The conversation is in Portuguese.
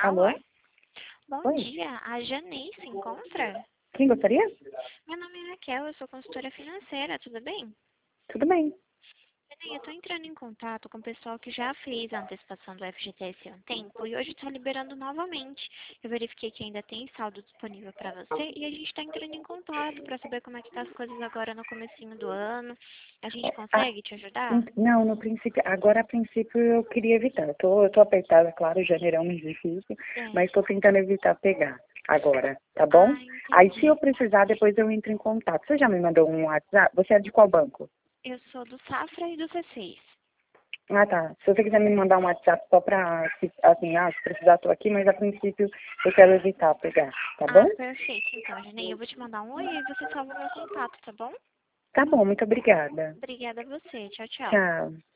Alô? Alô? Bom Oi? dia, a Janei se encontra? Quem gostaria? Meu nome é Raquel, eu sou consultora financeira, tudo bem? Tudo bem. Janei, eu estou entrando em contato com o pessoal que já fez a antecipação do FGTS há um tempo e hoje está liberando novamente. Eu verifiquei que ainda tem saldo disponível para você e a gente está entrando em contato para saber como é que tá as coisas agora no comecinho do ano. A gente Ah, consegue te ajudar? não, no princípio, agora a princípio eu queria evitar. Eu tô apertada, claro, janeiro é um mês difícil, É. mas estou tentando evitar pegar agora, tá bom? Ah, Aí se eu entendi. precisar, depois eu entro em contato. Você já me mandou um WhatsApp? Você é de qual banco? Eu sou do Safra e do C6. Ah, tá. Se você quiser me mandar um WhatsApp só pra, assim, se precisar, tô aqui, mas a princípio eu quero evitar pegar, tá bom? Ah, perfeito. Então, Janei, eu vou te mandar um oi e você salva o meu contato, tá bom? Tá bom, muito obrigada. Obrigada a você. Tchau, tchau. Tchau.